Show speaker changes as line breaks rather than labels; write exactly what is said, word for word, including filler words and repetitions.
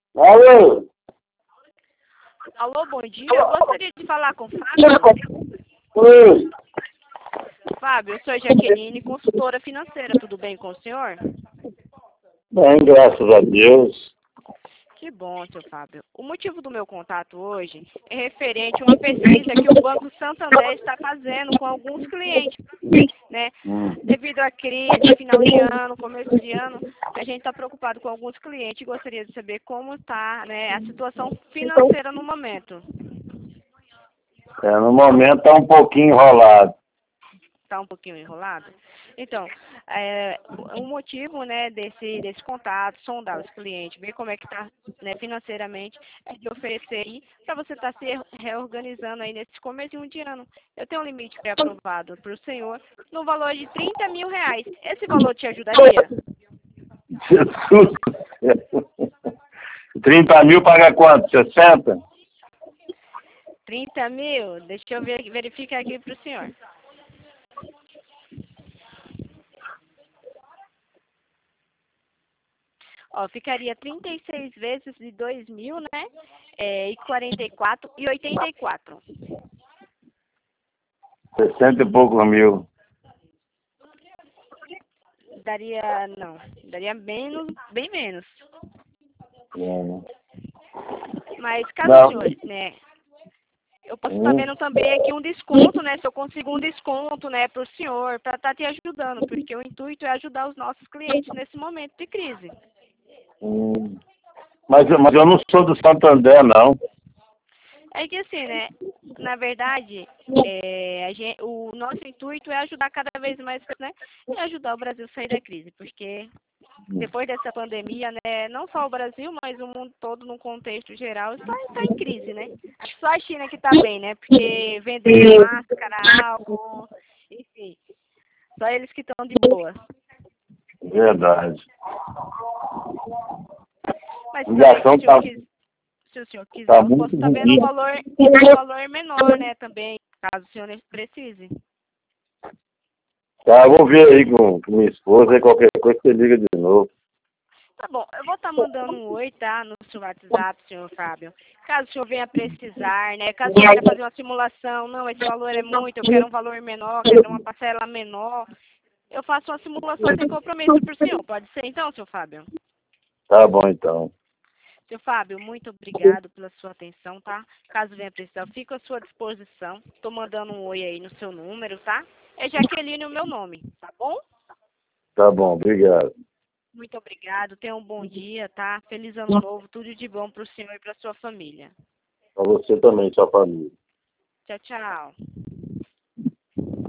Alô?
Alô, bom dia. Eu gostaria de falar com o Fábio.
Oi.
Fábio, eu sou a Jaqueline, consultora financeira. Tudo bem com o senhor?
Bem, graças a Deus.
Que bom, seu Fábio. O motivo do meu contato hoje é referente a uma pesquisa que o Banco Santander está fazendo com alguns clientes, né?
Hum.
Devido à crise, final de ano, começo de ano, a gente está preocupado com alguns clientes e gostaria de saber como está, né, a situação financeira no momento.
É, no momento está um pouquinho enrolado.
Está um pouquinho enrolado? Então, é, o motivo, né, desse, desse contato, sondar os clientes, ver como é que está, né, financeiramente, é de oferecer aí para você estar se reorganizando aí nesse começo de ano. Eu tenho um limite pré-aprovado para o senhor no valor de trinta mil reais. Esse valor te ajudaria?
Jesus. trinta mil paga quanto? sessenta?
trinta mil? Deixa eu ver, verificar aqui para o senhor. Ó, ficaria trinta e seis vezes de dois mil, né? É, e quarenta e quatro e oitenta e quatro.
sessenta e poucos mil.
Daria, não, daria menos, bem menos.
É.
Mas caso
Não.
o senhor, né, eu posso estar
Hum.
vendo também aqui um desconto, né, se eu consigo um desconto, né, para o senhor, para estar te ajudando, porque o intuito é ajudar os nossos clientes nesse momento de crise.
Hum. Mas, eu- mas eu não sou do Santander, não.
É que assim, né, na verdade, é, a gente, o nosso intuito é ajudar cada vez mais, né, e ajudar o Brasil a sair da crise, porque depois dessa pandemia, né, não só o Brasil, mas o mundo todo, num contexto geral, está, está em crise, né? Acho que só a China que está bem, né? Porque vender máscara, álcool, enfim, só eles que estão de boa.
Verdade.
Mas
A
também, se o
ligação
senhor,
tá,
quis, se o senhor quiser,
tá
eu posso
muito
estar vendo um
ruim.
valor, um valor menor, né, também, caso o senhor precise.
Tá, eu vou ver aí com, com minha esposa e qualquer coisa você liga de novo.
Tá bom, eu vou estar mandando um oi, tá, no seu WhatsApp, senhor Fábio. Caso o senhor venha precisar, né, caso o senhor queira fazer uma simulação, não, esse valor é muito, eu quero um valor menor, quero uma parcela menor, eu faço uma simulação sem compromisso para o senhor. Pode ser então, seu Fábio?
Tá bom, então.
Seu Fábio, muito obrigado pela sua atenção, tá? Caso venha precisar, eu fico à sua disposição. Estou mandando um oi aí no seu número, tá? É Jaqueline o meu nome, tá bom?
Tá bom, obrigado.
Muito obrigado, tenha um bom dia, tá? Feliz ano novo, tudo de bom para o senhor e para sua família.
Pra você também, sua família.
Tchau, tchau.